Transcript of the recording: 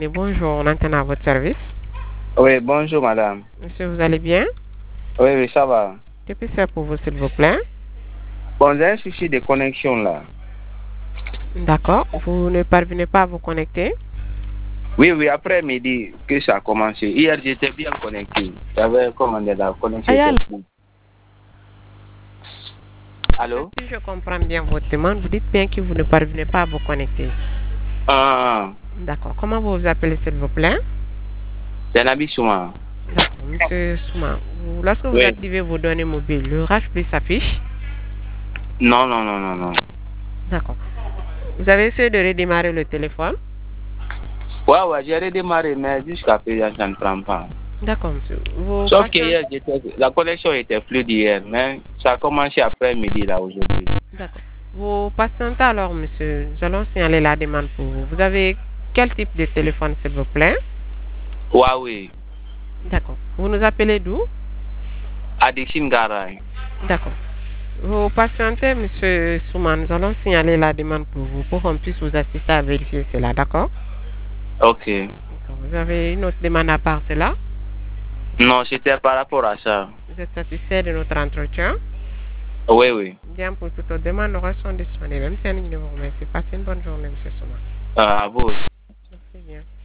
Et bonjour, on entend à votre service. Oui, bonjour madame. Monsieur, vous allez bien? Oui, oui, ça va. Que puis-je faire pour vous, s'il vous plaît? Bon, j'ai un souci de connexion là. D'accord. Vous ne parvenez pas à vous connecter? Oui, oui, après-midi que ça a commencé. Hier, j'étais bien connecté. J'avais commandé la connexion. Ayal, Allô? si je comprends bien votre demande, vous dites bien que vous ne parvenez pas à vous connecter. Ah, D'accord. Comment vous vous appelez, s'il vous plaît? c'est Nabi Souma. D'accord. Monsieur Souma, lorsque vous Oui. activez vos données mobiles, le Rage Plus s'affiche? Non, non, non, non, non. D'accord. Vous avez essayé de redémarrer le téléphone? Ouais, ouais, j'ai redémarré, mais jusqu'à présent, ça ne prend pas. D'accord, monsieur. Vos Sauf que patients... hier, la connexion était fluide hier, mais ça a commencé après-midi là aujourd'hui. D'accord. Vous patientez alors, monsieur. Nous allons signaler la demande pour vous. Vous avez quel type de téléphone, s'il vous plaît? Huawei, D'accord. Vous nous appelez d'où? Adixin Garay. D'accord. Vous patientez, monsieur Souman. Nous allons signaler la demande pour vous pour qu'on puisse vous assister à vérifier cela. D'accord? Ok. D'accord. Vous avez une autre demande à part cela? Non, c'était par rapport à ça. Vous êtes satisfait de notre entretien? Oui, oui. Bien, pour toute autre demande, nous restons disponibles. Même si un numéro, merci. Passez une bonne journée, monsieur Souman. À vous. Merci bien.